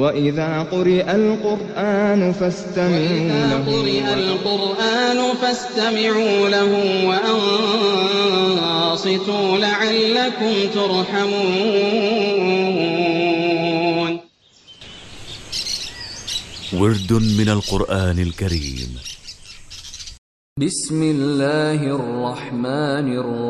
وإذا قرئ القرآن فاستمعوا له وأنصتوا لعلكم ترحمون. ورد من القرآن الكريم. بسم الله الرحمن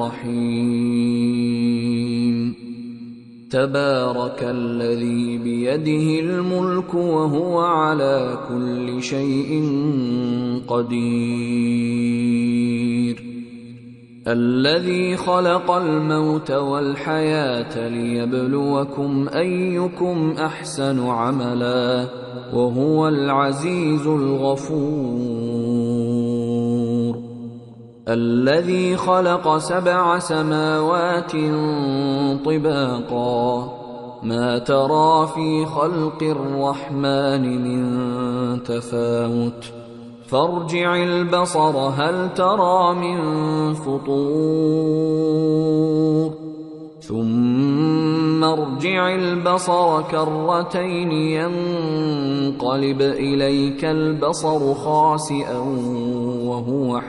الرحيم. تبارك الذي بيده الملك وهو على كل شيء قدير. الذي خلق الموت والحياة ليبلوكم أيكم أحسن عملا وهو العزيز الغفور. الذي خلق 7 سماوات طباقا ما ترى في خلق الرحمن من تفاوت فارجع البصر هل ترى من فطور ثم ارجع البصر كرتين ينقلب إليك البصر خاسئا وهو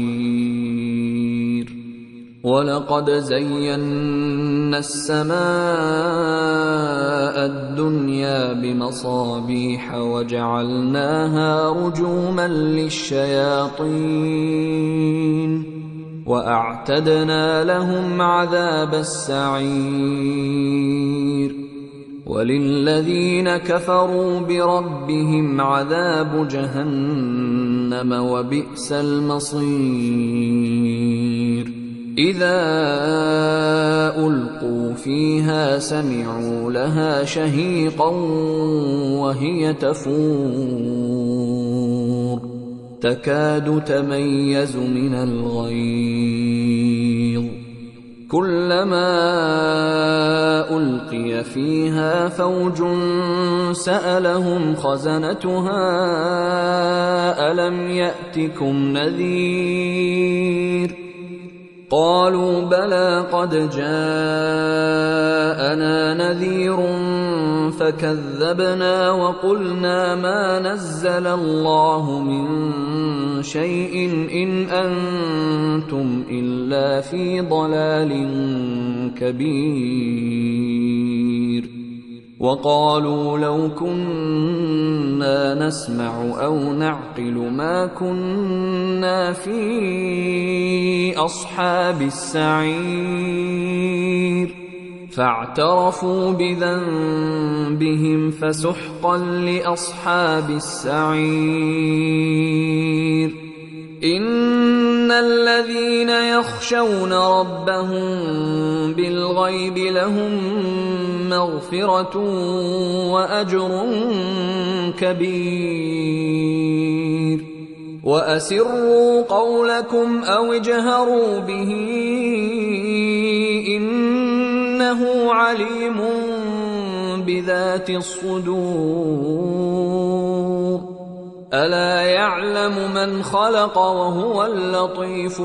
حسير. ولقد زينا السماء الدنيا بمصابيح وجعلناها رجوما للشياطين وأعتدنا لهم عذاب السعير. وللذين كفروا بربهم عذاب جهنم وبئس المصير. إذا ألقوا فيها سمعوا لها شهيقا وهي تفور تكاد تميز من الغيظ. كلما ألقي فيها فوج سألهم خزنتها ألم يأتكم نذير قالوا بلى قد جاءنا نذير فكذبنا وقلنا ما نزل الله من شيء إن أنتم إلا في ضلال كبير. وقالوا لو كنا نسمع أو نعقل ما كنا في أصحاب السعير. فاعترفوا بذنبهم فسحقا لأصحاب السعير. إن الذين يخشون ربهم بالغيب لهم مغفرة وأجر كبير. وأسروا قولكم أو اجهروا به إنه عليم بذات الصدور. ألا يعلم من خلق وهو اللطيف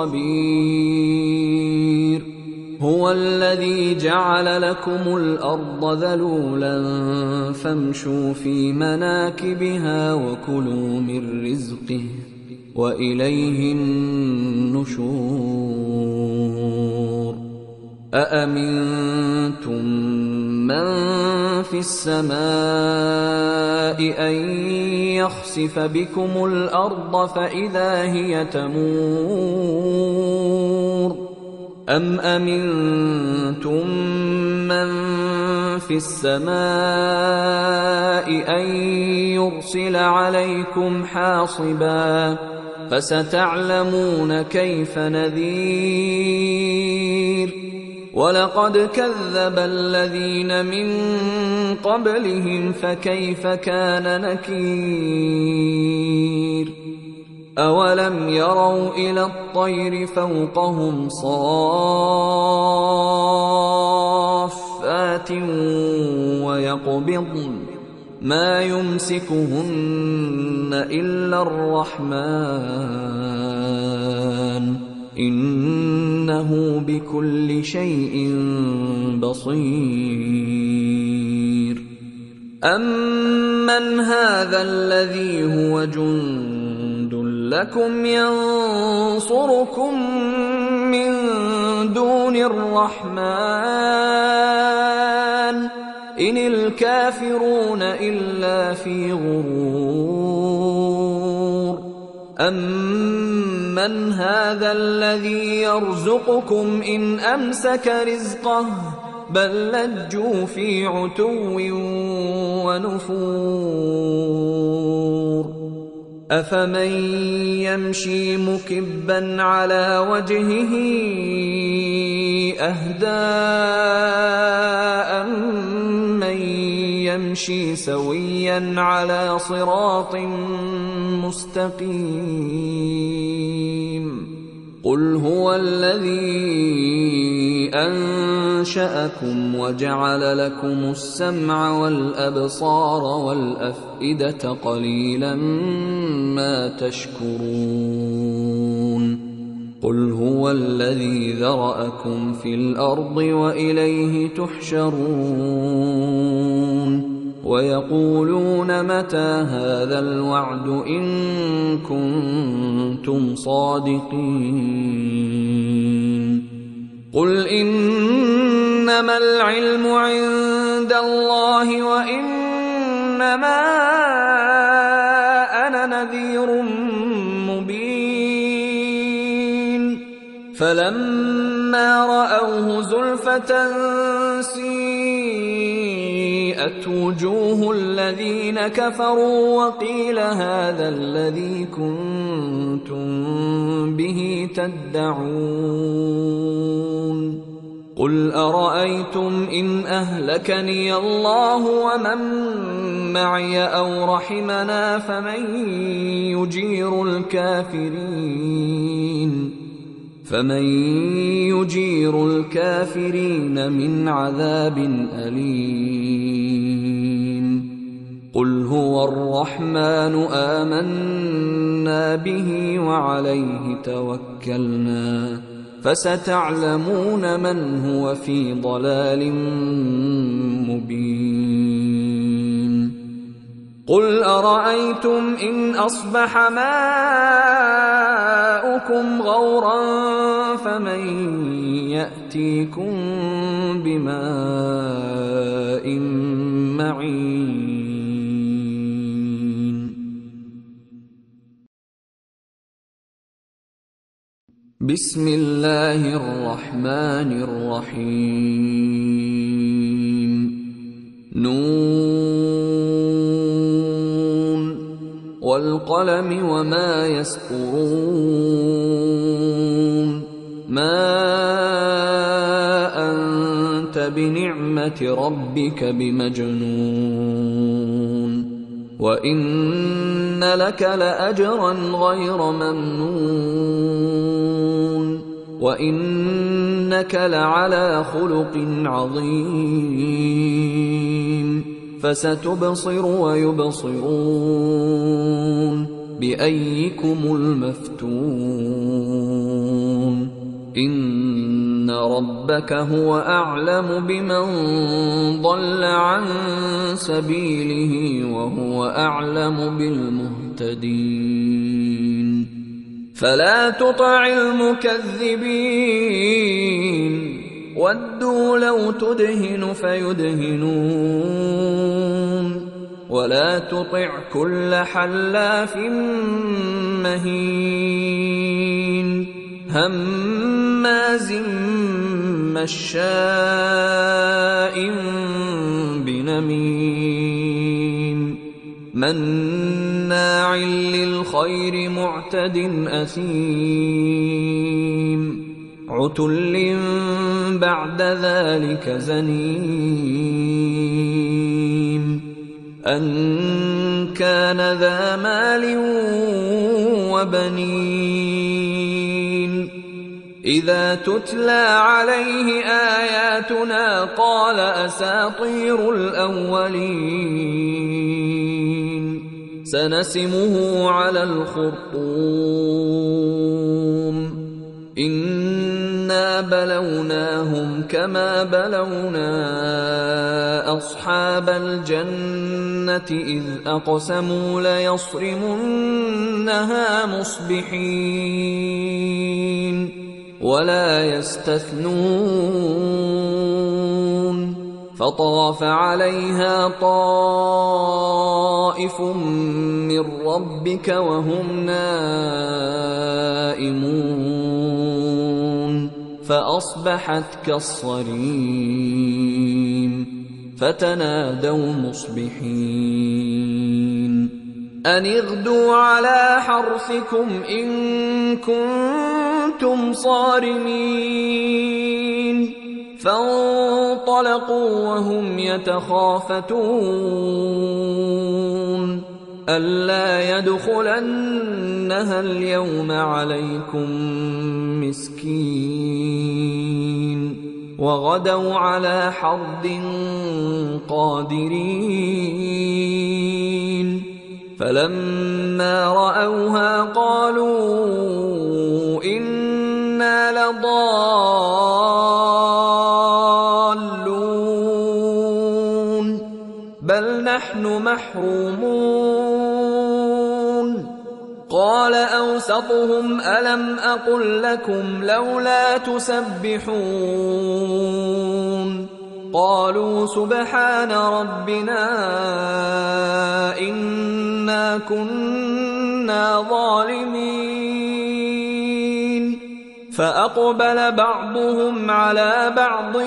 الخبير. هو الذي جعل لكم الأرض ذلولا فامشوا في مناكبها وكلوا من رزقه وإليه النشور. أأمنتم من في السماء أن يخسف بكم الأرض فإذا هي تمور أم أمنتم من في السماء أن يرسل عليكم حاصبا فستعلمون كيف نذير. ولقد كذب الذين من قبلهم فكيف كان نكير. أولم يروا إلى الطير فوقهم صافات ويقبضن ما يمسكهن إلا الرحمن إنه بكل شيء بصير. أَمَّنْ هَذَا الَّذِي هُوَ جُندٌ لَّكُمْ يَنصُرُكُم مِّن دُونِ الرَّحْمَٰنِ إِنِ الْكَافِرُونَ إِلَّا فِي غُرُورٍ أَمَّنْ هَذَا الَّذِي يَرْزُقُكُمْ إِنْ أَمْسَكَ رِزْقَهُ بَل لَّجُّوا فِي عُتُوٍّ وَنُفُورٍ أَفَمَن يَمْشِي مُكِبًّا عَلَىٰ وَجْهِهِ أَهْدَىٰ أَمَّن يَمْشِي سَوِيًّا عَلَىٰ صِرَاطٍ مُّسْتَقِيمٍ قُلْ هُوَ الَّذِي أَنشَأَكُمْ وَجَعَلَ لَكُمُ السَّمْعَ وَالْأَبْصَارَ وَالْأَفْئِدَةَ قَلِيلًا مَّا تَشْكُرُونَ قُلْ هُوَ الَّذِي ذَرَأَكُمْ فِي الْأَرْضِ وَإِلَيْهِ تُحْشَرُونَ وَيَقُولُونَ مَتَىٰ هَٰذَا الْوَعْدُ إِن كُنتُمْ صَادِقِينَ قُلْ إِنَّمَا الْعِلْمُ عِندَ اللَّهِ وَإِنَّمَا أَنَا نَذِيرٌ مُّبِينٌ فَلَمَّا رَأَوْهُ زُلْفَةً سِيئَتْ وُجُوهُ الَّذِينَ كَفَرُوا وَقِيلَ هَٰذَا الَّذِي كُنتُم بِهِ تَدَّعُونَ قُلْ أَرَأَيْتُمْ إِنْ أَهْلَكَنِيَ اللَّهُ وَمَن مَّعِيَ أَوْ رَحِمَنَا فمن يجير الكافرين من عذاب أليم قل هو الرحمن آمنا به وعليه توكلنا فستعلمون من هو في ضلال مبين قل أرأيتم إن أصبح ماؤكم غورا فمن يأتيكم بماء معين بسم الله الرحمن الرحيم نون والقلم وما يسطرون ما أنت بنعمة ربك بمجنون وإن لك لأجرا غير ممنون وإنك لعلى خلق عظيم فستبصر ويبصرون بأيكم المفتون إن ربك هو أعلم بمن ضل عن سبيله وهو أعلم بالمهتدين فلا تطع المكذبين ودوا لو تدهن فيدهنون ولا تطع كل حلاف مهين هماز مشاء بنميم مناع للخير معتد أثيم عتل بعد ذلك زنيم أن كان ذا مال وبنين إذا تتلى عليه آياتنا قال أساطير الأولين سنسمه على الخرطوم إنا بلوناهم كما بلونا أصحاب الجنة إذ أقسموا ليصرمنها مصبحين ولا يستثنون فطاف عليها طائف من ربك وهم نائمون فأصبحت كالصريم فتنادوا مصبحين أن اغدوا على حرثكم إن كنتم صارمين فانطلقوا وهم يتخافتون ألا يدخلنها اليوم عليكم مسكين وغدوا على حرد قادرين فلما رأوها قالوا إنا لضالون بل نحن محرومون قال أوسطهم ألم أقل لكم لولا تسبحون قالوا سبحان ربنا إنا كنا ظالمين فأقبل بعضهم على بعض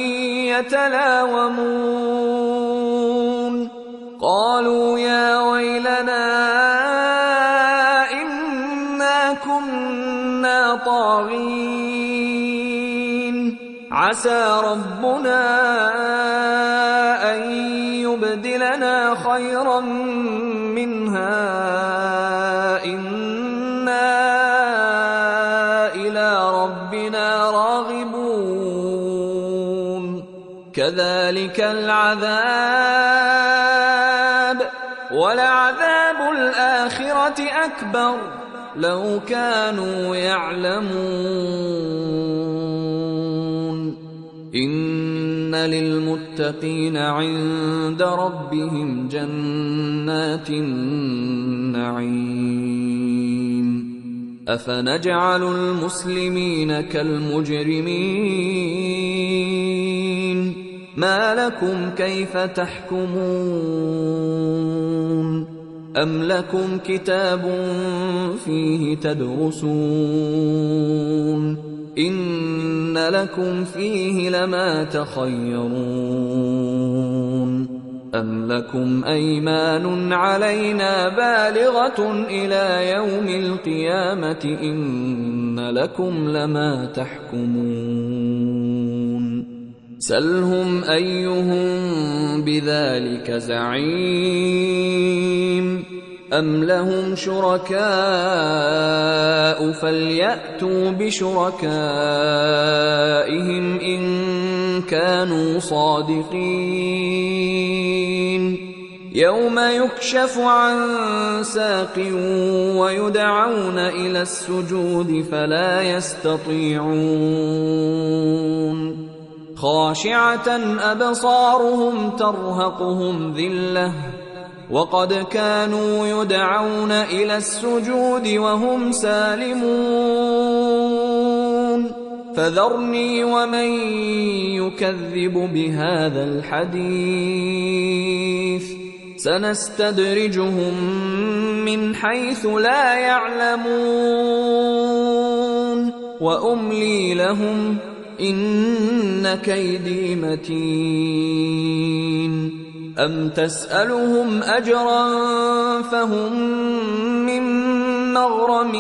يتلاومون قالوا يا ويلنا إنا كنا طاغين عسى ربنا أن يبدلنا خيرا منها إنا إلى ربنا راغبون كذلك العذاب ولعذاب الآخرة أكبر لو كانوا يعلمون إن للمتقين عند ربهم جنات النعيم أفنجعل المسلمين كالمجرمين ما لكم كيف تحكمون أم لكم كتاب فيه تدرسون إن لكم فيه لما تخيرون أم لكم أيمان علينا بالغة إلى يوم القيامة إن لكم لما تحكمون سلهم أيهم بذلك زعيم أم لهم شركاء فليأتوا بشركائهم إن كانوا صادقين يوم يكشف عن ساق ويدعون إلى السجود فلا يستطيعون خاشعة أبصارهم ترهقهم ذلة وقد كانوا يدعون إلى السجود وهم سالمون فذرني ومن يكذب بهذا الحديث سنستدرجهم من حيث لا يعلمون وأملي لهم إن كيدي متين أم تسألهم أجرا فهم من مغرم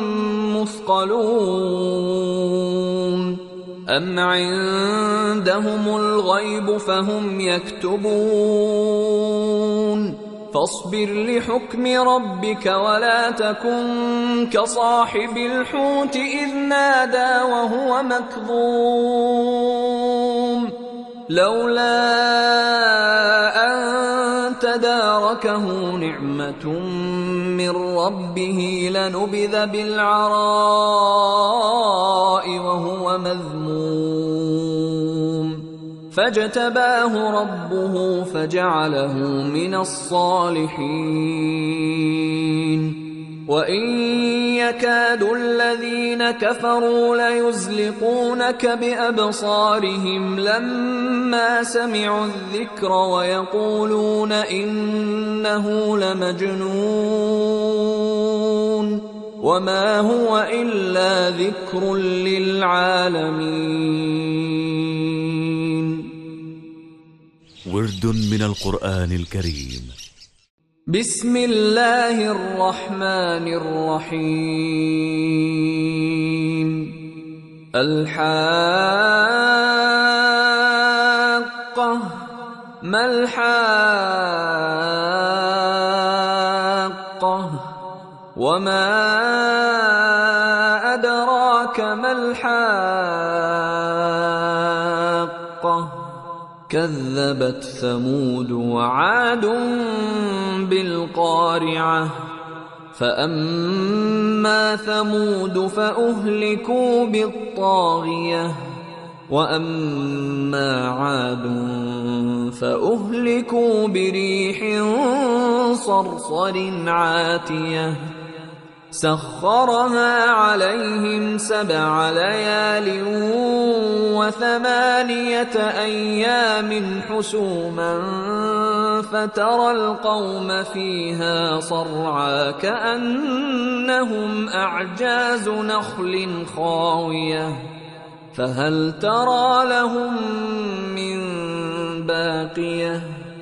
مثقلون أم عندهم الغيب فهم يكتبون فاصبر لحكم ربك ولا تكن كصاحب الحوت إذ نادى وهو مكظوم لولا أن تداركه نعمة من ربه لنبذ بالعراء وهو مذموم فاجتباه ربه فجعله من الصالحين وإن يكاد الذين كفروا ليزلقونك بأبصارهم لما سمعوا الذكر ويقولون إنه لمجنون وما هو إلا ذكر للعالمين. ورد من القرآن الكريم. بسم الله الرحمن الرحيم. الحاقة ما الحاقة وما أدراك ما الحاقة كذبت ثمود وعاد بالقارعة فأما ثمود فأهلكوا بالطاغية وأما عاد فأهلكوا بريح صرصر عاتية سخرها عليهم 7 ليال و8 أيام حسوما فترى القوم فيها صرعا كأنهم أعجاز نخل خاوية فهل ترى لهم من باقية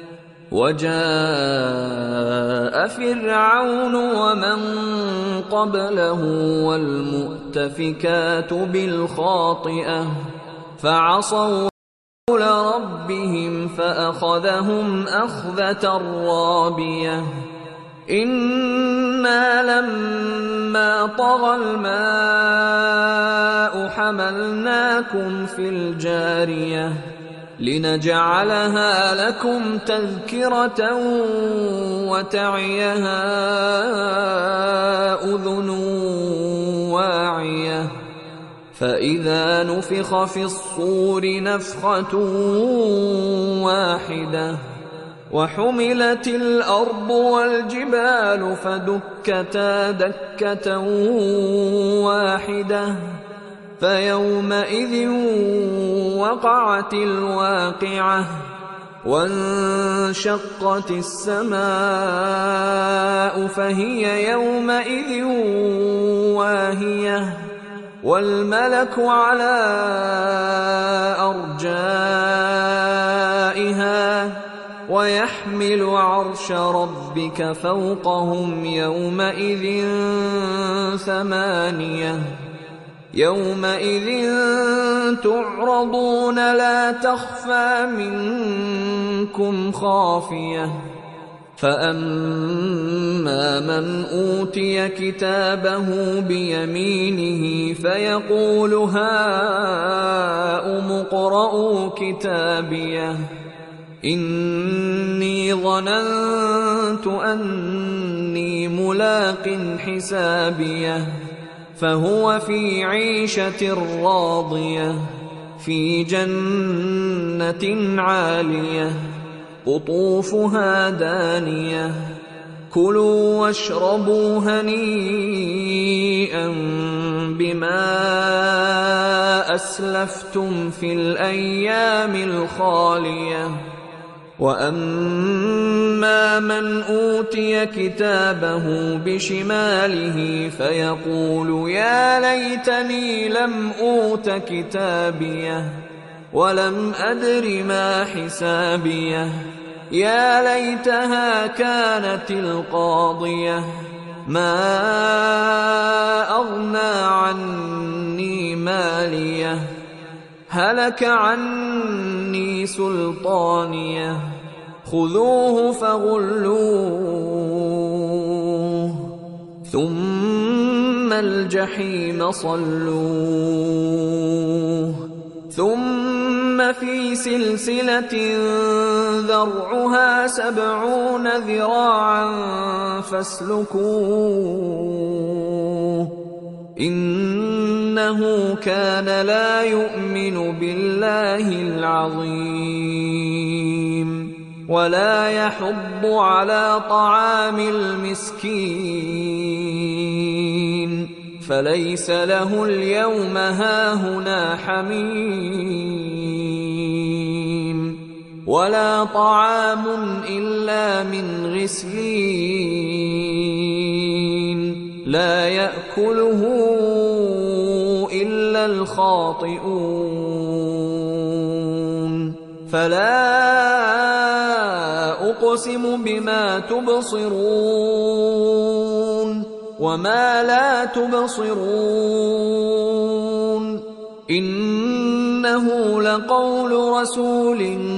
وجاء فرعون ومن قبله والمؤتفكات بالخاطئة فعصوا لربهم فأخذهم أخذة رابية إنا لما طغى الماء حملناكم في الجارية لنجعلها لكم تذكرة وتعيها أذن واعية فإذا نفخ في الصور نفخة واحدة وحملت الأرض والجبال فدكتا دكة واحدة فيومئذ وقعت الواقعة وانشقت السماء فهي يومئذ واهية والملك على أرجائها ويحمل عرش ربك فوقهم يومئذ 8 يومئذ تعرضون لا تخفى منكم خافية فأما من أوتي كتابه بيمينه فيقول هاؤم اقرءوا كتابيه إني ظننت أني ملاق حسابيه فهو في عيشة راضية في جنة عالية قطوفها دانية كلوا واشربوا هنيئا بما أسلفتم في الأيام الخالية وأما من أوتي كتابه بشماله فيقول يا ليتني لم أوت كتابيه ولم أدر ما حسابيه يا ليتها كانت القاضية ما أغنى عني ماليه هلك عني سلطانيه خذوه فغلوه ثم الجحيم صلوه ثم في سلسلة ذرعها 70 ذراعا فاسلكوه إنه إنه كان لا يؤمن بالله العظيم ولا يحض على طعام المسكين فليس له اليوم هاهنا حميم ولا طعام إلا من غسلين لا يأكله إلا الخاطئون فلا أقسم بما تبصرون وما لا تبصرون إنه لقول رسول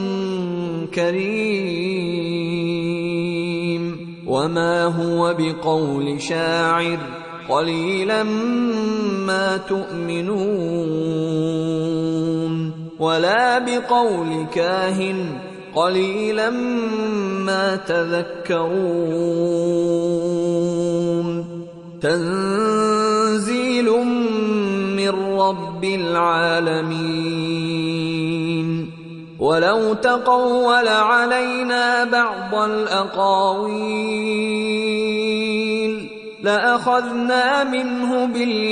كريم وما هو بقول شاعر قليلا ما تؤمنون ولا بقول كاهن قليلا ما تذكرون تنزيل من رب العالمين ولو تقول علينا بعض الأقاويل لأخذنا منه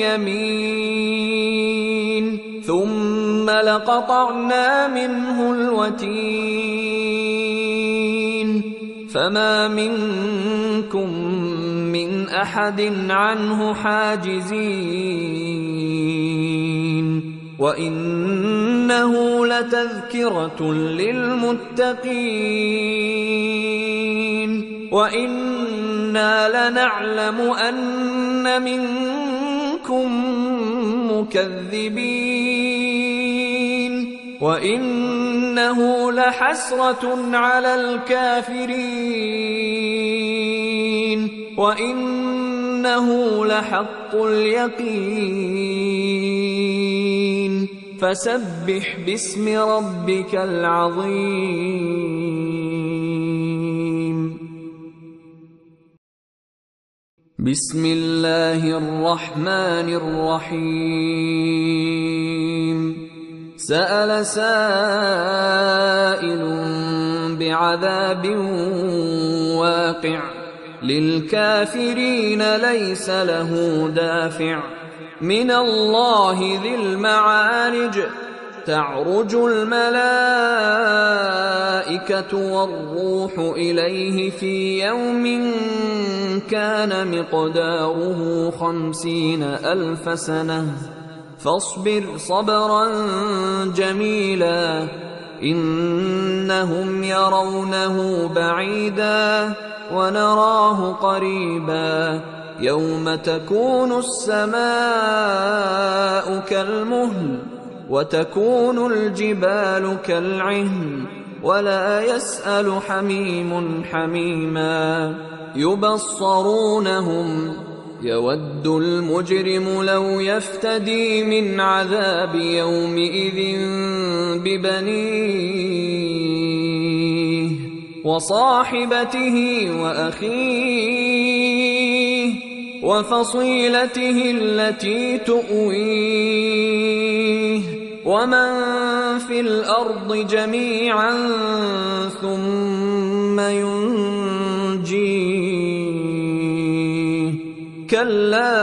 باليمين ثم لقطعنا منه الوتين فما منكم من أحد عنه حاجزين وإنه لتذكرة للمتقين وإنا لنعلم أن منكم مكذبين وإنه لحسرة على الكافرين وإنه لحق اليقين فسبح باسم ربك العظيم بسم الله الرحمن الرحيم سأل سائل بعذاب واقع للكافرين ليس له دافع من الله ذي المعارج تعرج الملائكة والروح إليه في يوم كان مقداره 50,000 سنة فاصبر صبرا جميلا إنهم يرونه بعيدا ونراه قريبا يوم تكون السماء كالمهل وتكون الجبال كالعهن ولا يسأل حميم حميما يبصرونهم يود المجرم لو يفتدي من عذاب يومئذ ببنيه وصاحبته وأخيه وفصيلته التي تؤويه ومن في الأرض جميعا ثم ينجيه كلا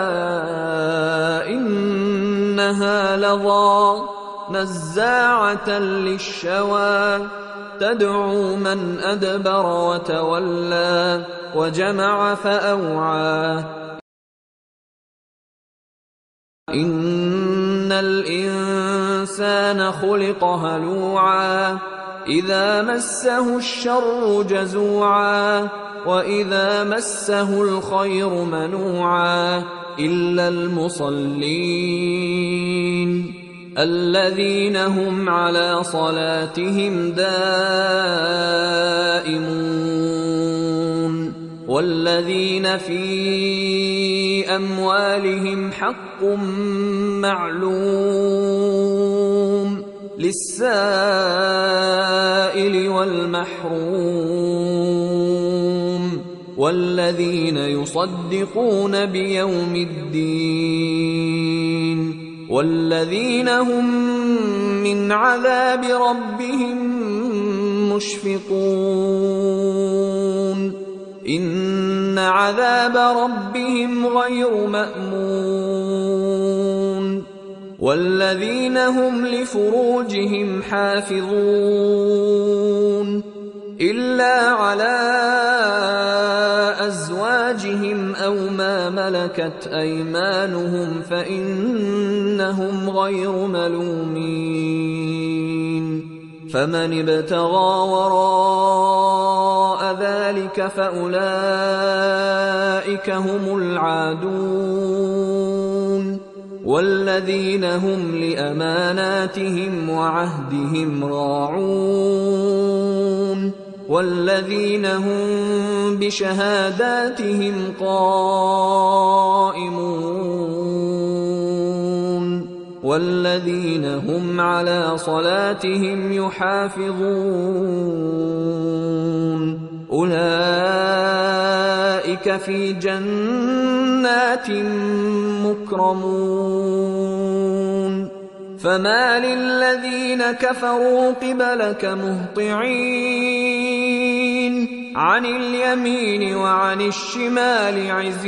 إنها لظى نزاعة للشوى تدعو من أدبر وتولى وجمع فأوعى إن الإنسان خلق هلوعا إذا مسه الشر جزوعا وإذا مسه الخير منوعا إلا المصلين الذين هم على صلاتهم دائمون والذين في أموالهم حق معلوم للسائل والمحروم والذين يصدقون بيوم الدين والذين هم من عذاب ربهم مشفقون إن عذاب ربهم غير مأمون والذين هم لفروجهم حافظون إلا على أزواجهم أو ما ملكت أيمانهم فإنهم غير ملومين فمن ابتغى وراء ذلك فأولئك هم العادون والذين هم لأماناتهم وعهدهم راعون والذين هم بشهاداتهم قائمون والذين هم على صلاتهم يحافظون أولئك في جنات مكرمون فما للذين كفروا قبلك مهطعين عن اليمين وعن الشمال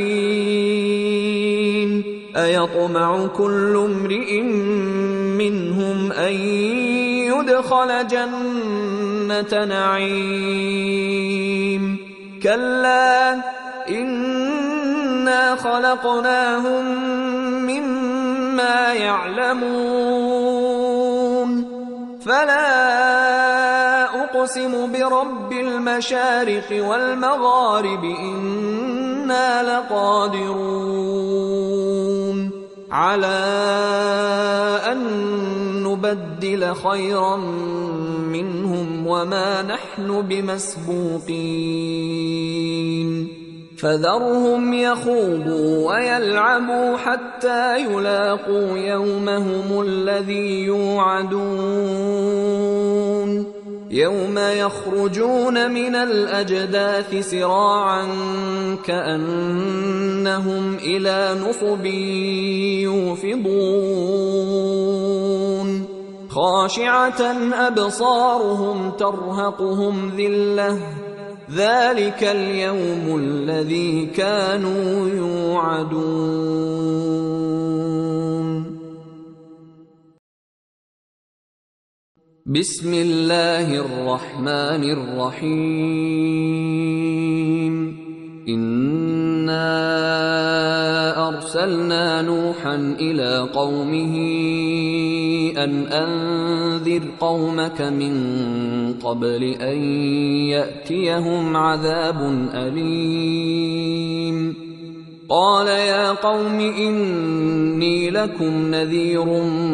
عزين أيطمع كل امرئ منهم أن يدخل جنة نعيم كلا إنا خلقناهم مما يعلمون فلا أقسم برب المشارق والمغارب إنا لقادرون على أن نبدل خيرا منهم وما نحن بمسبوقين فذرهم يخوضوا ويلعبوا حتى يلاقوا يومهم الذي يوعدون يوم يخرجون من الأجداث سراعا كأنهم إلى نصب يوفضون خاشعة أبصارهم ترهقهم ذلة ذلك اليوم الذي كانوا يوعدون بسم الله الرحمن الرحيم إنا أرسلنا نوحا إلى قومه أن أنذر قومك من قبل أن يأتيهم عذاب أليم قال يا قوم إني لكم نذير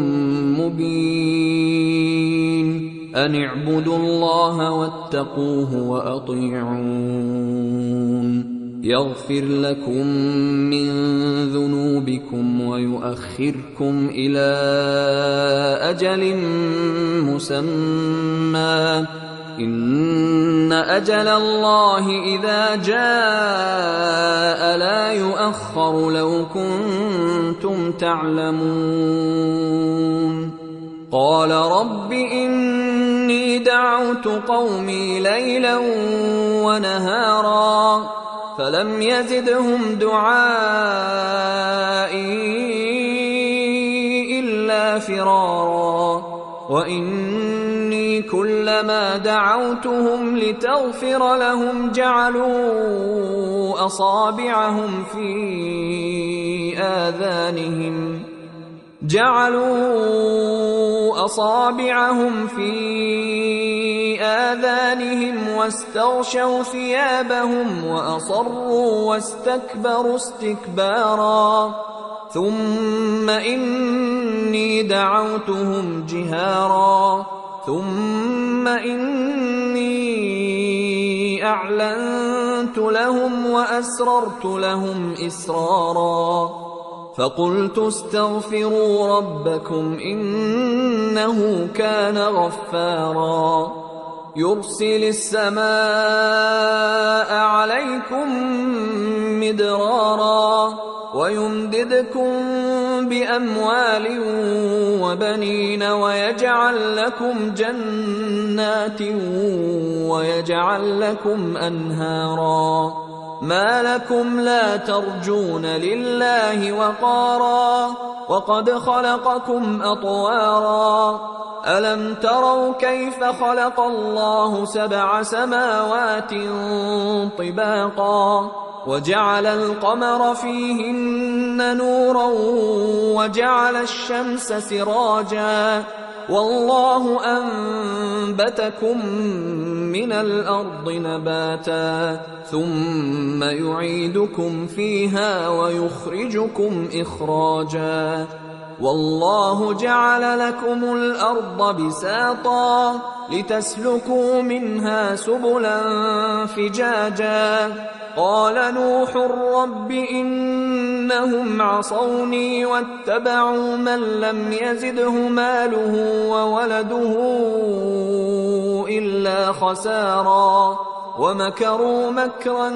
مبين أن اعبدوا الله واتقوه وأطيعون يغفر لكم من ذنوبكم ويؤخركم إلى أجل مسمى إن أجل الله إذا جاء لا يؤخر لو كنتم تعلمون قال رب إني دعوت قومي ليلا ونهارا فلم يزدهم دعائي إلا فرارا وإني كلما دعوتهم لتغفر لهم جعلوا أصابعهم في آذانهم واستغشوا ثيابهم وأصروا واستكبروا استكبارا ثم إني دعوتهم جهارا ثم إني أعلنت لهم وأسررت لهم إسرارا فقلت استغفروا ربكم إنه كان غفارا يرسل السماء عليكم مدرارا ويمددكم بأموال وبنين ويجعل لكم جنات ويجعل لكم أنهارا ما لكم لا ترجون لله وقارا وقد خلقكم أطوارا ألم تروا كيف خلق الله 7 سماوات طباقا وجعل القمر فيهن نورا وجعل الشمس سراجا والله أنبتكم من الأرض نباتا ثم يعيدكم فيها ويخرجكم إخراجا والله جعل لكم الأرض بساطا لتسلكوا منها سبلا فجاجا قال نوح رب إنهم عصوني واتبعوا من لم يزده ماله وولده إلا خسارا ومكروا مكرا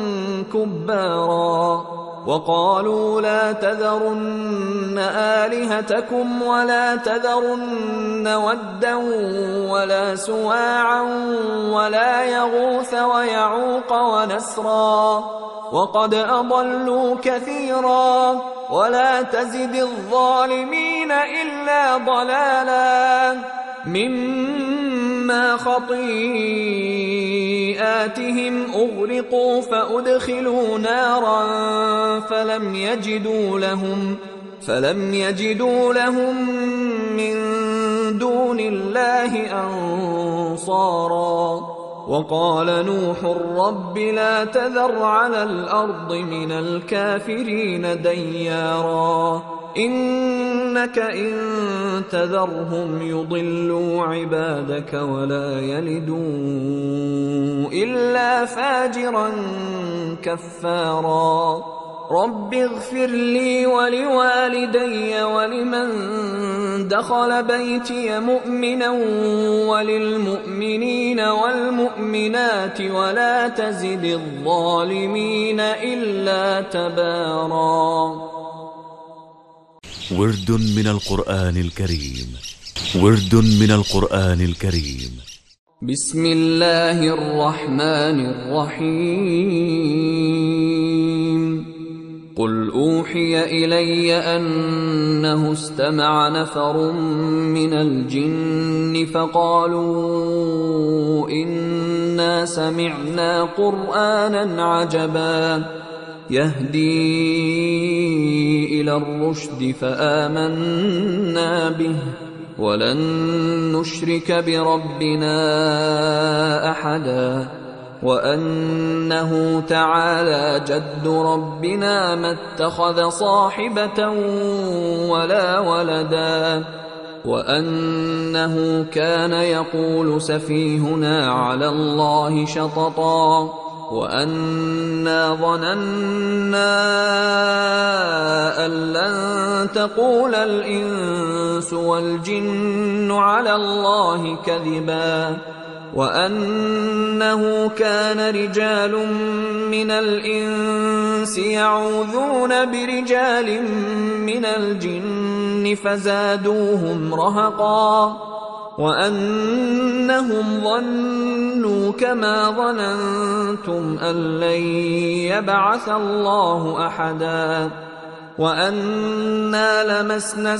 كبارا وقالوا لا تذرن آلهتكم ولا تذرن ودا ولا سواعا ولا يغوث ويعوق ونسرا وقد أضلوا كثيرا ولا تزد الظالمين إلا ضلالا مما خطيئاتهم أغرقوا فأدخلوا نارا فلم يجدوا لهم من دون الله أنصارا وقال نوح رب لا تذر على الأرض من الكافرين ديارا إنك إن تذرهم يضلوا عبادك ولا يلدوا إلا فاجرا كفارا رب اغفر لي ولوالدي ولمن دخل بيتي مؤمنا وللمؤمنين والمؤمنات ولا تزد الظالمين إلا تبارا ورد من القرآن الكريم ورد من القرآن الكريم بسم الله الرحمن الرحيم قل أوحي إلي أنه استمع نفر من الجن فقالوا إنا سمعنا قرآنا عجبا يهدي إلى الرشد فآمنا به ولن نشرك بربنا أحدا وأنه تعالى جد ربنا ما اتخذ صاحبة ولا ولدا وأنه كان يقول سفيهنا على الله شططا وأنا ظننا أن لن تقول الإنس والجن على الله كذبا وأنه كان رجال من الإنس يعوذون برجال من الجن فزادوهم رهقا وأنهم ظنوا كما ظننتم أن لن يبعث الله أحدا وأنا لمسنا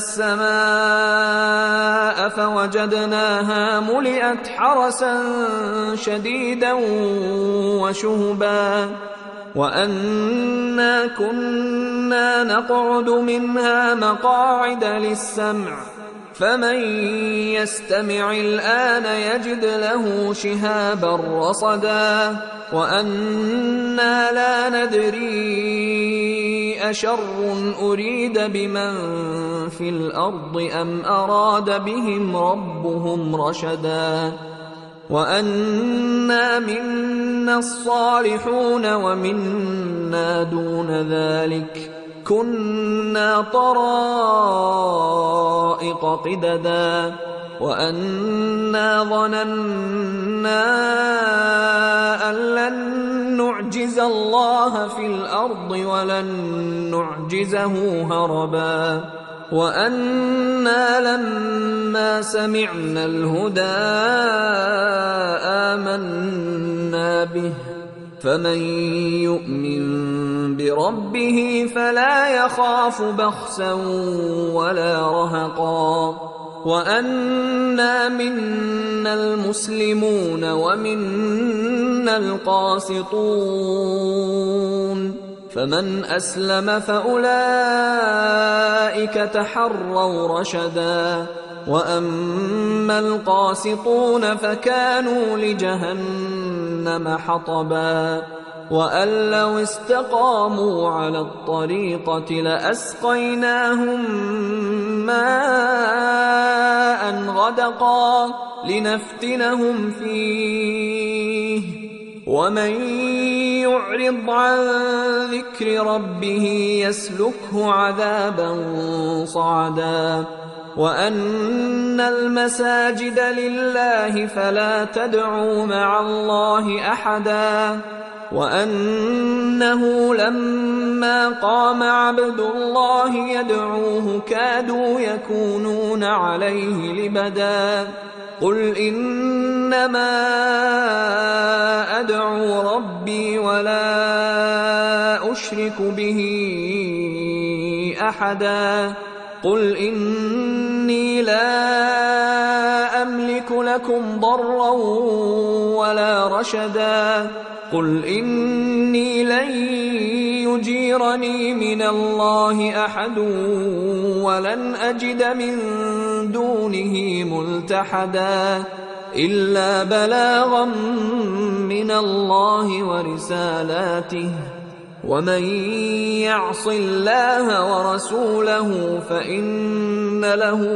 السماء فوجدناها ملئت حرسا شديدا وشهبا وأنا كنا نقعد منها مقاعد للسمع فمن يستمع الآن يجد له شهابا رصدا وأنا لا ندري أشر أريد بمن في الأرض أم أراد بهم ربهم رشدا وأنا منا الصالحون ومنا دون ذلك كنا طرائق قددا وأنا ظننا أن لن نعجز الله في الأرض ولن نعجزه هربا وأنا لما سمعنا الهدى آمنا به فمن يؤمن بربه فلا يخاف بخسا ولا رهقا وأنا منا المسلمون ومنا القاسطون فمن أسلم فأولئك تحروا رشدا وأما القاسطون فكانوا لجهنم حطبا وأن لو استقاموا على الطريقة لأسقيناهم ماء غدقا لنفتنهم فيه ومن يعرض عن ذكر ربه يسلكه عذابا صعدا وأن المساجد لله فلا تدعوا مع الله أحدا وأنه لما قام عبد الله يدعوه كادوا يكونون عليه لبدا قل إنما أدعو ربي ولا أشرك به أحدا قل إني لا أملك لكم ضرا ولا رشدا قل إني لن يجيرني من الله أحد ولن أجد من دونه ملتحدا إلا بلاغا من الله ورسالاته ومن يعص الله ورسوله فإن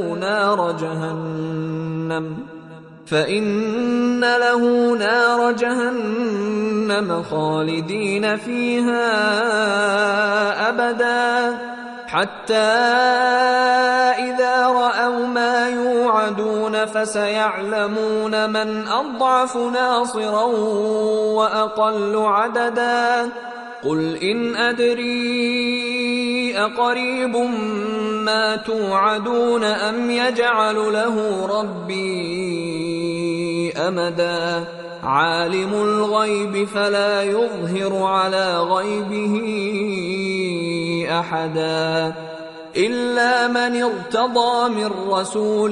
له نار جهنم خالدين فيها أبدا حتى إذا رأوا ما يوعدون فسيعلمون من أضعف ناصرا وأقل عددا قل إن أدري أقريب ما توعدون أم يجعل له ربي أمدا عالم الغيب فلا يظهر على غيبه أحدا إلا من ارتضى من رسول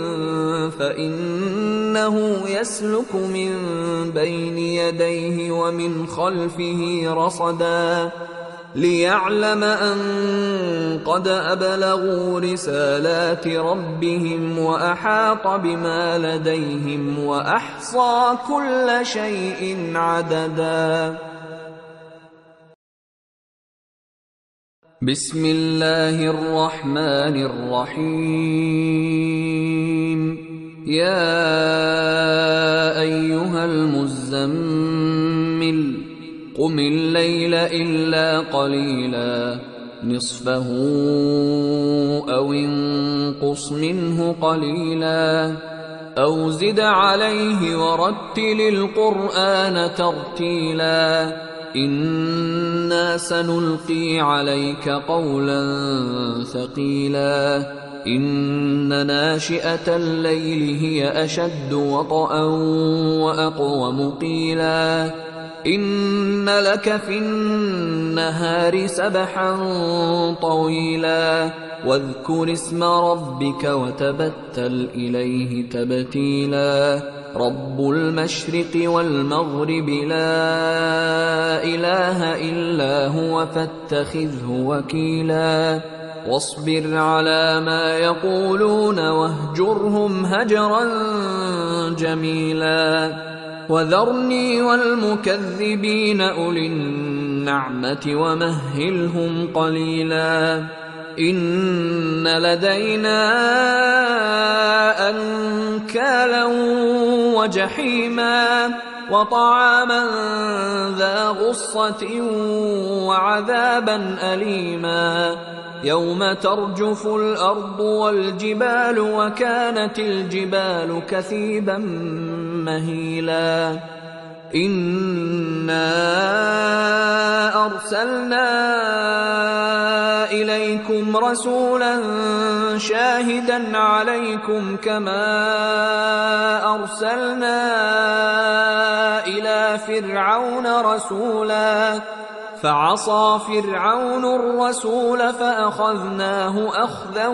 فإنه يسلك من بين يديه ومن خلفه رصدا ليعلم أن قد أبلغوا رسالات ربهم وأحاط بما لديهم وأحصى كل شيء عددا بسم الله الرحمن الرحيم يا أيها المزمل قم الليل إلا قليلا نصفه أو انقص منه قليلا أو زد عليه ورتل القرآن ترتيلا إنا سنلقي عليك قولا ثقيلا إن ناشئة الليل هي أشد وطئا وأقوم قيلا إن لك في النهار سبحا طويلا واذكر اسم ربك وتبتل إليه تبتيلا رب المشرق والمغرب لا إله إلا هو فاتخذه وكيلا واصبر على ما يقولون واهجرهم هجرا جميلا وذرني والمكذبين أولي النعمة ومهلهم قليلا إن لدينا أنكالا وجحيما وطعاما ذا غصة وعذابا أليما يوم ترجف الأرض والجبال وكانت الجبال كثيبا مهيلا إنا أرسلنا إليكم إليكم رسولا شاهدا عليكم كما أرسلنا إلى فرعون رسولا فعصى فرعون الرسول فأخذناه أخذا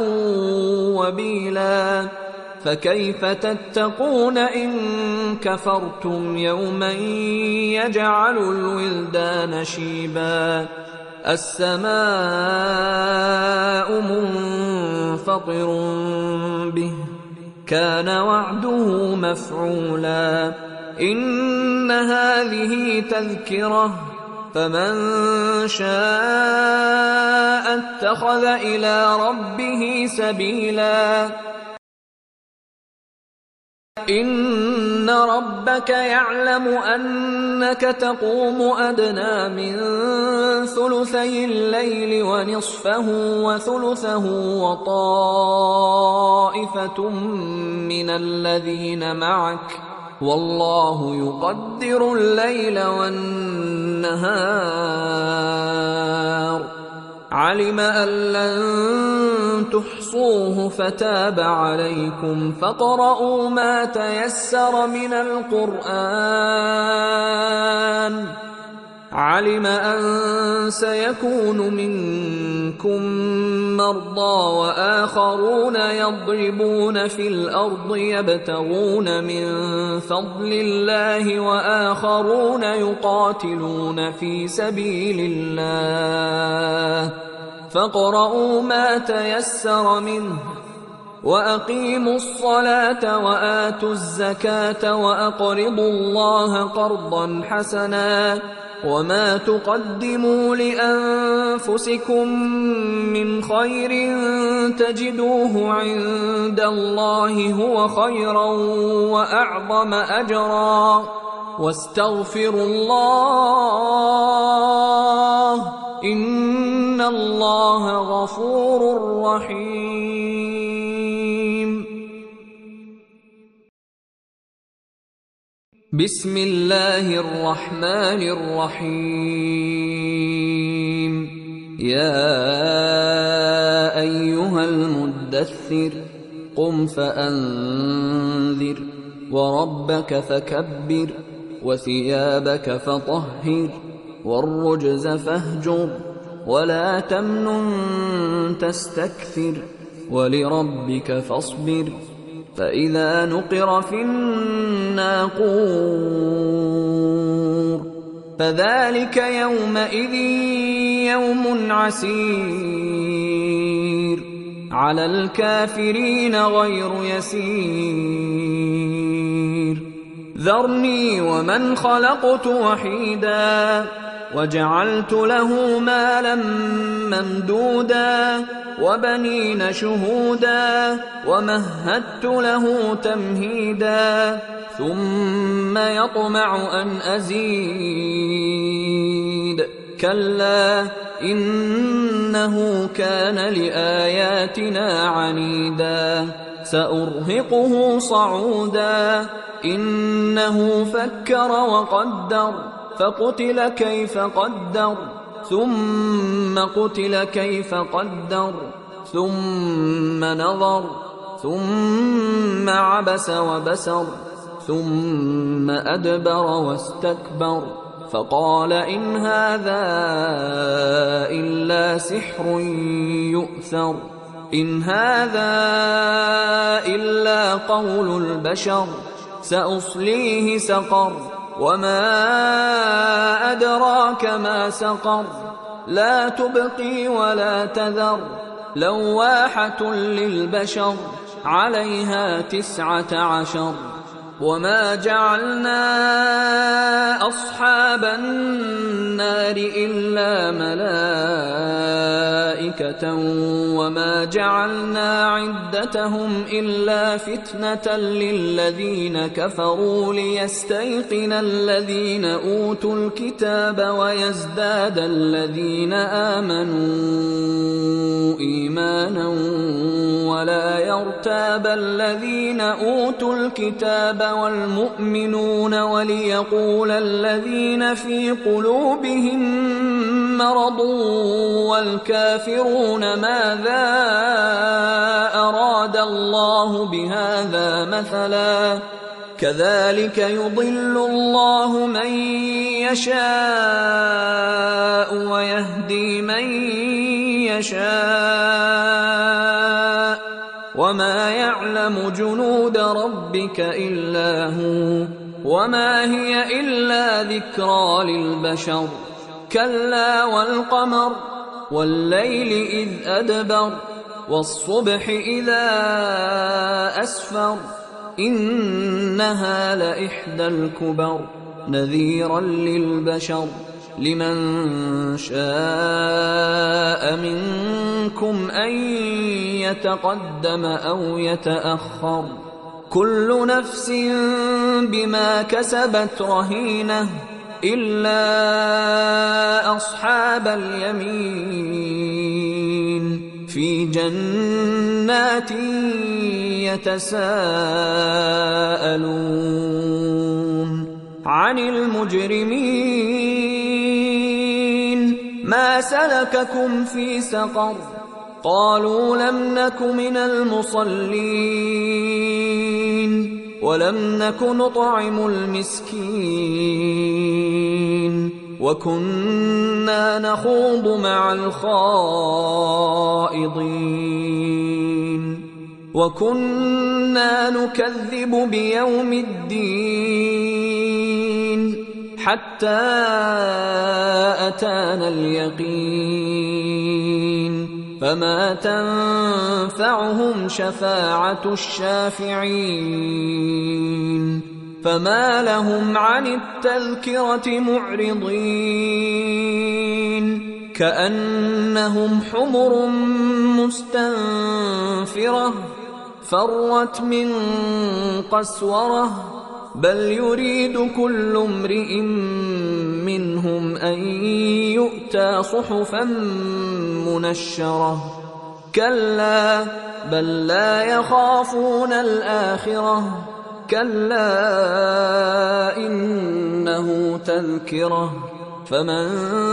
وبيلا فكيف تتقون إن كفرتم يوما يجعل الولدان شيبا السماء منفطر به كان وعده مفعولا إن هذه تذكرة فمن شاء اتخذ إلى ربه سبيلا إن ربك يعلم أنك تقوم أدنى من ثلثي الليل ونصفه وثلثه وطائفة من الذين معك والله يقدر الليل والنهار علم أن لن تحصوه فتاب عليكم فاقرؤوا ما تيسر من القرآن علم أن سيكون منكم مرضى وآخرون يضربون في الأرض يبتغون من فضل الله وآخرون يقاتلون في سبيل الله فاقرؤوا ما تيسر منه وأقيموا الصلاة وآتوا الزكاة وأقرضوا الله قرضا حسنا وما تقدموا لأنفسكم من خير تجدوه عند الله هو خيرا وأعظم أجرا واستغفروا الله إن الله غفور رحيم بسم الله الرحمن الرحيم يا أيها المدثر قم فأنذر وربك فكبر وثيابك فطهر والرجز فاهجر ولا تمنن تستكثر ولربك فاصبر فإذا نقر في الناقور فذلك يومئذ يوم عسير على الكافرين غير يسير ذرني ومن خلقت وحيدا وجعلت له مالا ممدودا وبنين شهودا ومهدت له تمهيدا ثم يطمع أن أزيد كلا إنه كان لآياتنا عنيدا سأرهقه صعودا إنه فكر وقدر فقتل كيف قدر ثم قتل كيف قدر ثم نظر ثم عبس وبسر ثم أدبر واستكبر فقال إن هذا إلا سحر يؤثر إن هذا إلا قول البشر سأصليه سقر وما أدراك ما سقر لا تبقي ولا تذر لواحة للبشر عليها 19 وما جعلنا أصحاب النار إلا ملائكة وما جعلنا عدتهم إلا فتنة للذين كفروا ليستيقن الذين أوتوا الكتاب ويزداد الذين آمنوا إيمانا ولا يرتاب الذين أوتوا الكتاب والمؤمنون وليقول الذين في قلوبهم مرض والكافرون ماذا أراد الله بهذا مثلا كذلك يضل الله من يشاء ويهدي من يشاء وما يعلم جنود ربك إلا هو وما هي إلا ذكرى للبشر كلا والقمر والليل إذ أدبر والصبح إذا أسفر إنها لإحدى الكبر نذيرا للبشر لمن شاء منكم أن يتقدم أو يتأخر كل نفس بما كسبت رهينة إلا أصحاب اليمين في جنات يتساءلون عن المجرمين ما سلككم في سقر قالوا لم نك من المصلين ولم نك نطعم المسكين وكنا نخوض مع الخائضين وكنا نكذب بيوم الدين حتى أتانا اليقين فما تنفعهم شفاعة الشافعين فما لهم عن التذكرة معرضين كأنهم حمر مستنفرة فرت من قسورة بل يريد كل امرئ منهم أن يؤتى صحفا منشرة كلا بل لا يخافون الآخرة كلا إنه تذكرة فمن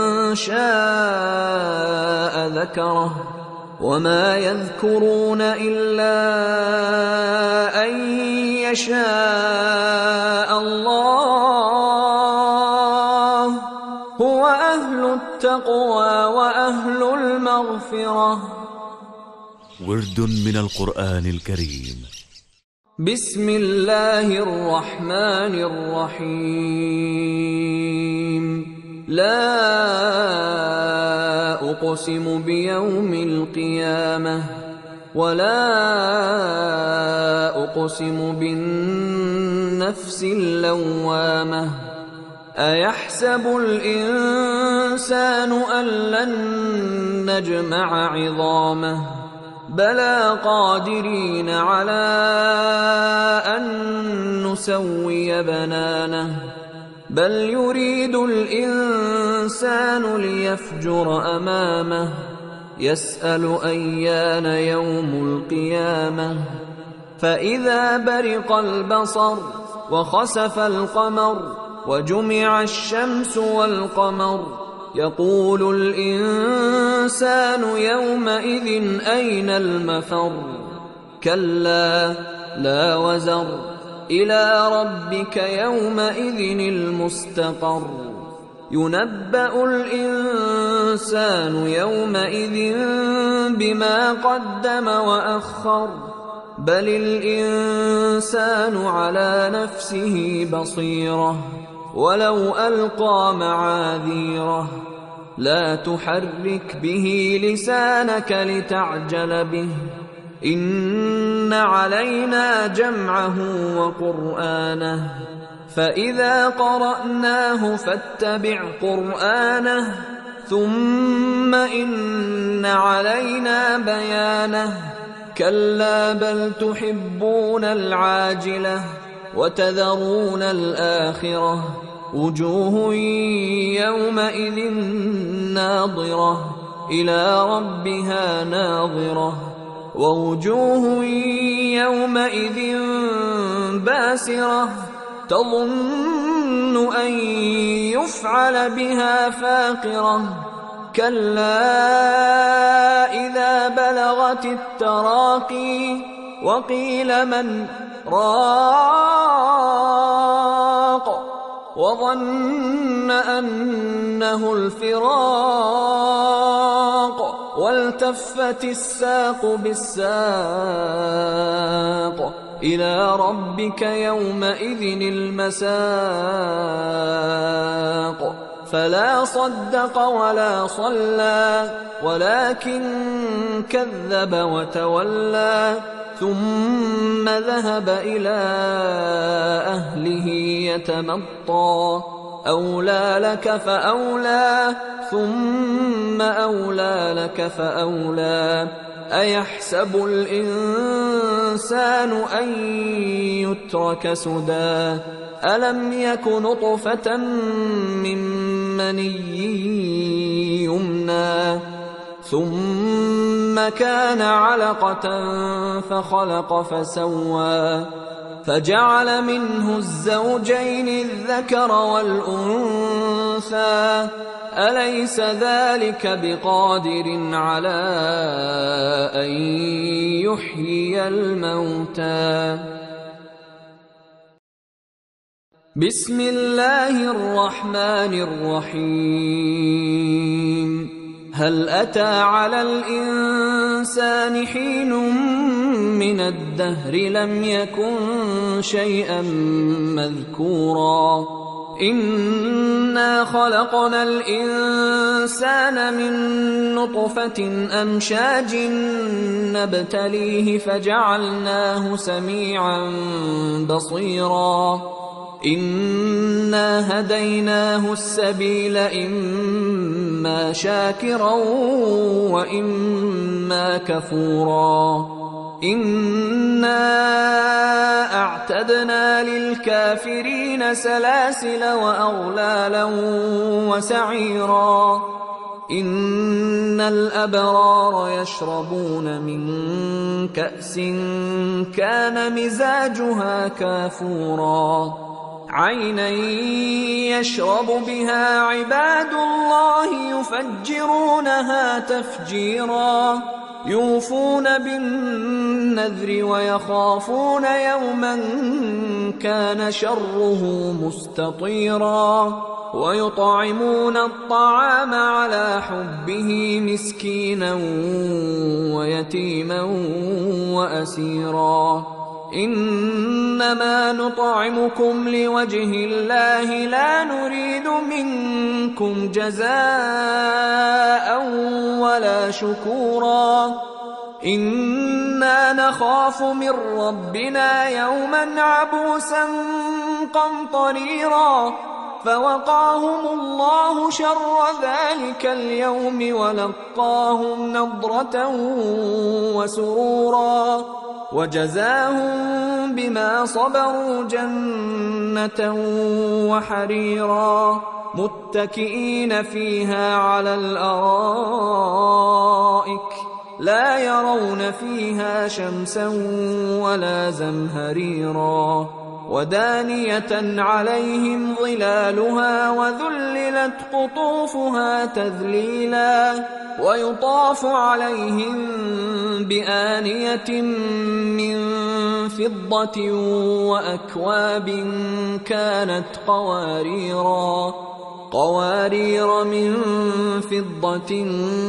شاء ذكره وما يذكرون إلا أن يشاء الله هو أهل التقوى وأهل المغفرة. ورد من القرآن الكريم. بسم الله الرحمن الرحيم. لا أقسم بيوم القيامة ولا أقسم بالنفس اللوامة أيحسب الإنسان أن لن نجمع عظامه بلى قادرين على أن نسوي بنانه بل يريد الإنسان ليفجر أمامه يسأل أيان يوم القيامة فإذا برق البصر وخسف القمر وجمع الشمس والقمر يقول الإنسان يومئذ أين المفر كلا لا وزر إلى ربك يومئذ المستقر ينبأ الإنسان يومئذ بما قدم وأخر بل الإنسان على نفسه بصيرة ولو ألقى معاذيره لا تحرك به لسانك لتعجل به إن علينا جمعه وقرآنه فإذا قرأناه فاتبع قرآنه ثم إن علينا بيانه كلا بل تحبون العاجلة وتذرون الآخرة وجوه يومئذ ناظرة إلى ربها ناظرة ووجوه يومئذ باسرة تظن أن يفعل بها فاقرة كلا إذا بلغت التراقي وقيل من راق وظن أنه الفراق والتفت الساق بالساق إلى ربك يومئذ المساق فلا صدق ولا صلى ولكن كذب وتولى ثم ذهب إلى أهله يتمطى أولى لك فأولى ثم أولى لك فأولى أيحسب الإنسان أن يترك سدى ألم يك نطفة من مني يمنى ثم كان علقة فخلق فسوى فجعل منه الزوجين الذكر والأنثى أليس ذلك بقادر على أن يحيي الموتى بسم الله الرحمن الرحيم هل أتى على الإنسان حين من الدهر لم يكن شيئا مذكورا إنا خلقنا الإنسان من نطفة أمشاج نبتليه فجعلناه سميعا بصيرا إنا هديناه السبيل إما شاكرا وإما كفورا إنا أعتدنا للكافرين سلاسل وأغلالا وسعيرا إن الأبرار يشربون من كأس كان مزاجها كافورا عينا يشرب بها عباد الله يفجرونها تفجيرا يوفون بالنذر ويخافون يوما كان شره مستطيرا ويطعمون الطعام على حبه مسكينا ويتيما وأسيرا إنما نطعمكم لوجه الله لا نريد منكم جزاء ولا شكورا إنا نخاف من ربنا يوما عبوسا قمطريرا فوقاهم الله شر ذلك اليوم ولقاهم نضرة وسرورا وجزاهم بما صبروا جنة وحريرا متكئين فيها على الأرائك لا يرون فيها شمسا ولا زمهريرا ودانية عليهم ظلالها وذللت قطوفها تذليلا ويطاف عليهم بآنية من فضة وأكواب كانت قوارير من فضة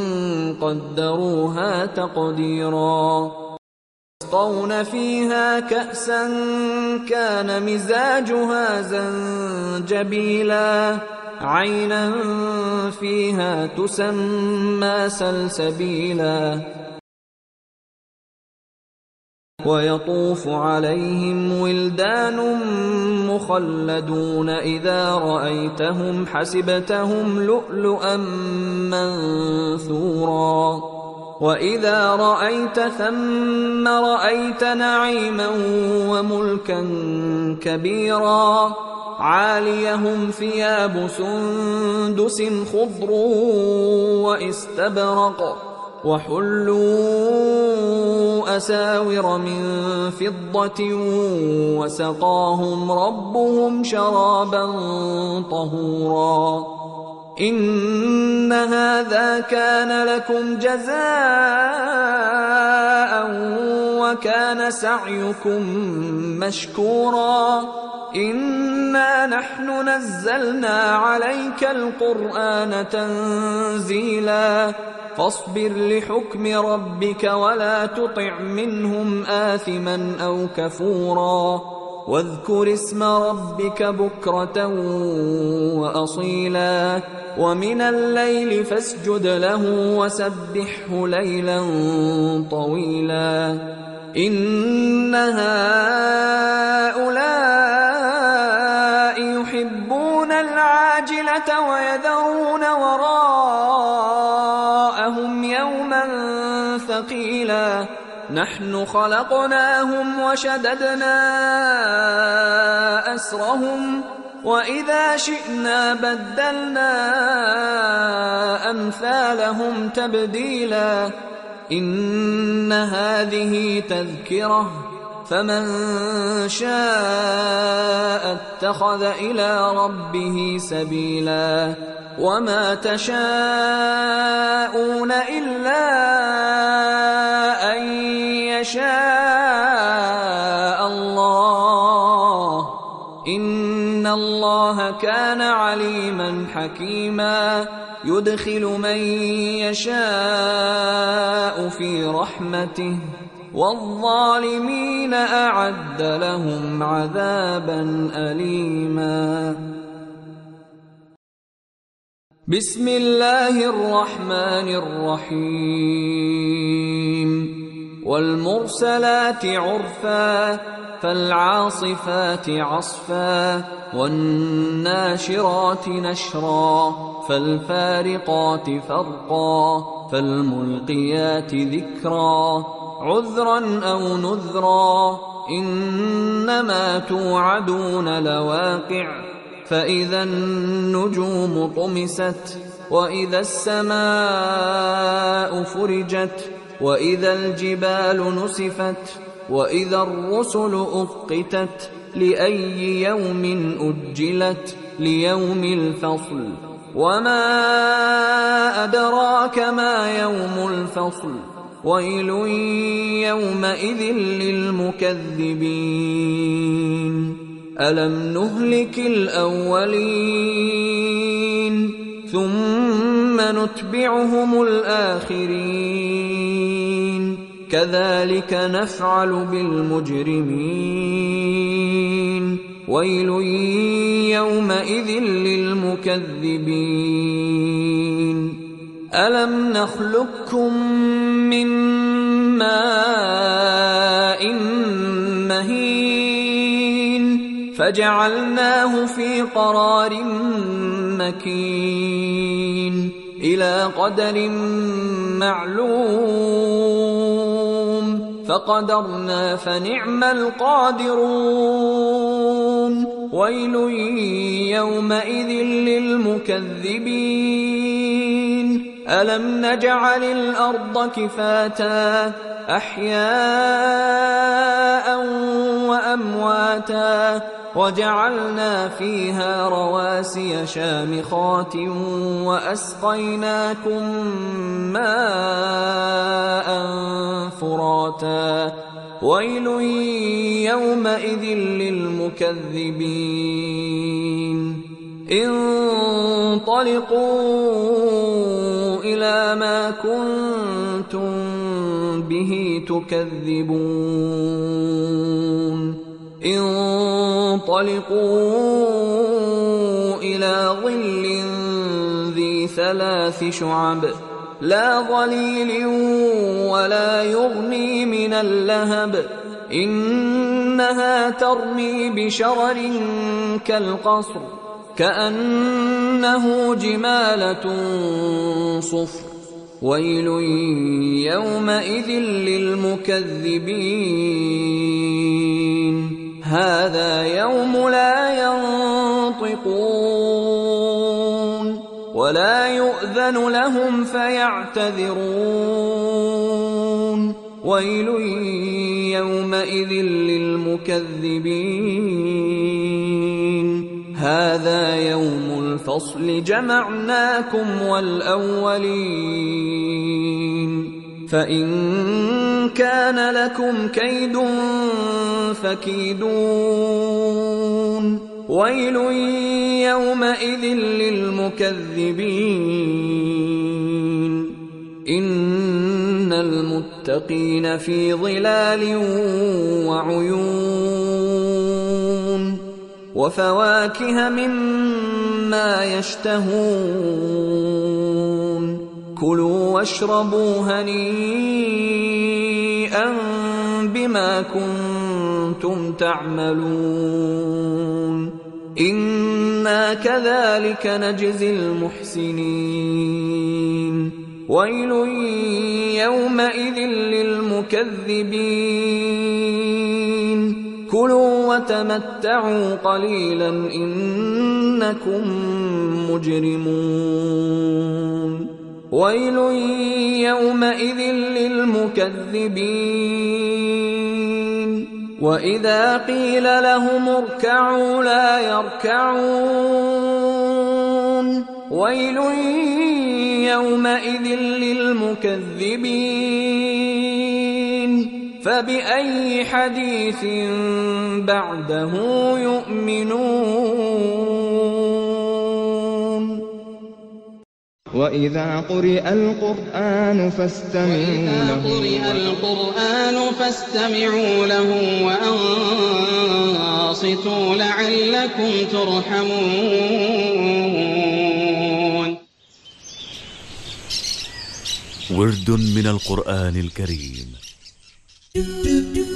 قدروها تقديرا يسقون فيها كأسا كان مزاجها زنجبيلا عينا فيها تسمى سلسبيلا ويطوف عليهم ولدان مخلدون إذا رأيتهم حسبتهم لؤلؤا منثورا وإذا رأيت ثم رأيت نعيما وملكا كبيرا عاليهم ثياب سندس خضر واستبرق وحلوا أساور من فضة وسقاهم ربهم شرابا طهورا إن هذا كان لكم جزاء وكان سعيكم مشكورا إنا نحن نزلنا عليك القرآن تنزيلا فاصبر لحكم ربك ولا تطع منهم آثما أو كفورا واذكر اسم ربك بكرة وأصيلا ومن الليل فاسجد له وسبحه ليلا طويلا إن هؤلاء يحبون العاجلة ويذرون وراءهم يوما ثقيلا نحن خلقناهم وشددنا أسرهم وإذا شئنا بدلنا أمثالهم تبديلا إن هذه تذكرة فمن شاء اتخذ إلى ربه سبيلا وما تشاءون إلا أن يشاء الله إن الله كان عليما حكيما يدخل من يشاء في رحمته والظالمين أعد لهم عذابا أليما بسم الله الرحمن الرحيم والمرسلات عرفا فالعاصفات عصفا والناشرات نشرا فالفارقات فرقا فالملقيات ذكرا عذرا أو نذرا إنما توعدون لواقع فإذا النجوم طمست وإذا السماء فرجت وإذا الجبال نسفت وإذا الرسل أقتت لأي يوم أجلت ليوم الفصل وما أدراك ما يوم الفصل ويل يومئذ للمكذبين ألم نهلك الأولين ثم نتبعهم الآخرين كذلك نفعل بالمجرمين ويل يومئذ للمكذبين ألم نخلقكم من ماء مهين فجعلناه في قرار مكين إلى قدر معلوم فقدرنا فنعم القادرون ويل يومئذ للمكذبين ألم نجعل الأرض كفاتا أحياء وأمواتا وجعلنا فيها رواسي شامخات وأسقيناكم ماء فراتا ويل يومئذ للمكذبين انطلقوا إلى ما كنتم به تكذبون انطلقوا إلى ظل ذي 3 شعب لا ظليل ولا يغني من اللهب إنها ترمي بشرر كالقصر كأنه جمالة صفر ويل يومئذ للمكذبين هذا يوم لا ينطقون ولا يؤذن لهم فيعتذرون ويل يومئذ للمكذبين هذا يوم الفصل جمعناكم والأولين فإن كان لكم كيد فكيدون ويل يومئذ للمكذبين إن المتقين في ظلال وعيون وفواكه مما يشتهون كلوا واشربوا هنيئا بما كنتم تعملون إنا كذلك نجزي المحسنين ويل يومئذ للمكذبين كلوا وتمتعوا قليلا إنكم مجرمون ويل يومئذ للمكذبين وإذا قيل لهم اركعوا لا يركعون ويل يومئذ للمكذبين فبأي حديث بعده يؤمنون وإذا قرئ القرآن فاستمعوا له وأنصتوا لعلكم ترحمون ورد من القرآن الكريم.